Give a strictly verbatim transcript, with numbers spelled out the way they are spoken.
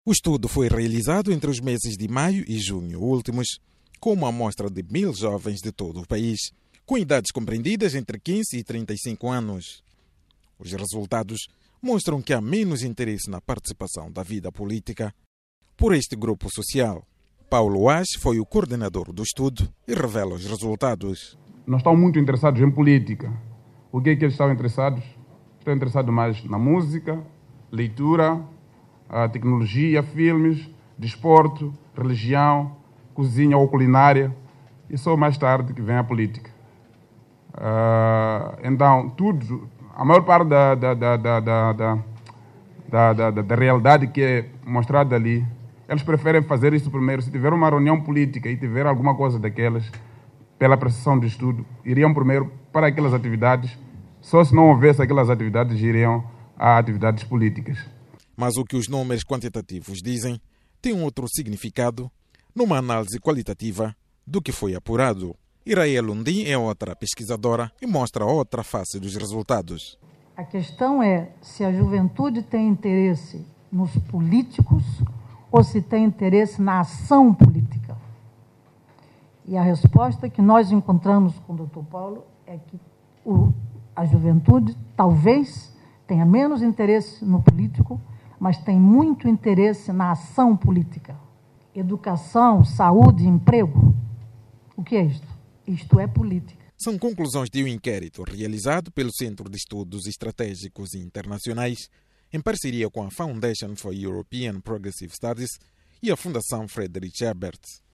O estudo foi realizado entre os meses de maio e junho últimos, com uma amostra de mil jovens de todo o país, com idades compreendidas entre quinze e trinta e cinco anos. Os resultados mostram que há menos interesse na participação da vida política por este grupo social. Paulo Ás foi o coordenador do estudo e revela os resultados. Não estão muito interessados em política. O que é que eles estão interessados? Estão interessados mais na música, leitura, a tecnologia, filmes, desporto, religião, cozinha ou culinária, e só mais tarde que vem a política. Uh, então, tudo, a maior parte da, da, da, da, da, da, da, da, da realidade que é mostrada ali, eles preferem fazer isso primeiro. Se tiver uma reunião política e tiver alguma coisa daquelas, pela prestação de estudo, iriam primeiro para aquelas atividades. Só se não houvesse aquelas atividades, iriam a atividades políticas. Mas o que os números quantitativos dizem tem um outro significado numa análise qualitativa do que foi apurado. Iraia Lundim é outra pesquisadora e mostra outra face dos resultados. A questão é se a juventude tem interesse nos políticos ou se tem interesse na ação política. E a resposta que nós encontramos com o doutor Paulo é que o, a juventude talvez tenha menos interesse no político, mas tem muito interesse na ação política. Educação, saúde, emprego. O que é isto? Isto é política. São conclusões de um inquérito realizado pelo Centro de Estudos Estratégicos Internacionais, em parceria com a Foundation for European Progressive Studies e a Fundação Friedrich Ebert.